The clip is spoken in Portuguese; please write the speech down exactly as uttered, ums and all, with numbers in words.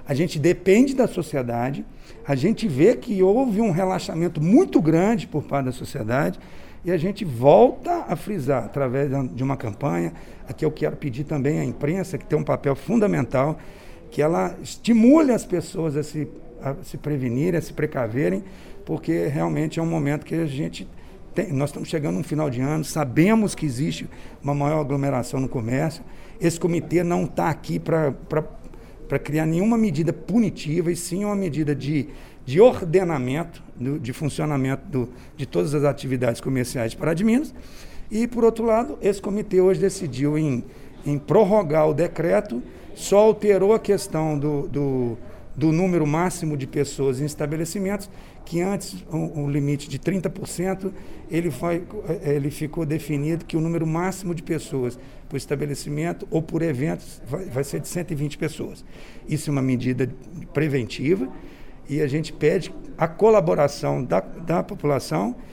a gente depende da sociedade, a gente vê que houve um relaxamento muito grande por parte da sociedade e a gente volta a frisar através de uma campanha. Aqui eu quero pedir também à imprensa, que tem um papel fundamental, que ela estimule as pessoas a se, a se prevenirem, a se precaverem, porque realmente é um momento que a gente tem, nós estamos chegando no final de ano, sabemos que existe uma maior aglomeração no comércio. Esse comitê não está aqui para para criar nenhuma medida punitiva, e sim uma medida de, de ordenamento, do, de funcionamento do, de todas as atividades comerciais de Pará de Minas. E, por outro lado, esse comitê hoje decidiu em, em prorrogar o decreto, só alterou a questão do, do, do número máximo de pessoas em estabelecimentos, que antes o, o limite de trinta por cento, ele, foi, ele ficou definido que o número máximo de pessoas por estabelecimento ou por eventos vai, vai ser de cento e vinte pessoas. Isso é uma medida preventiva e a gente pede a colaboração da, da população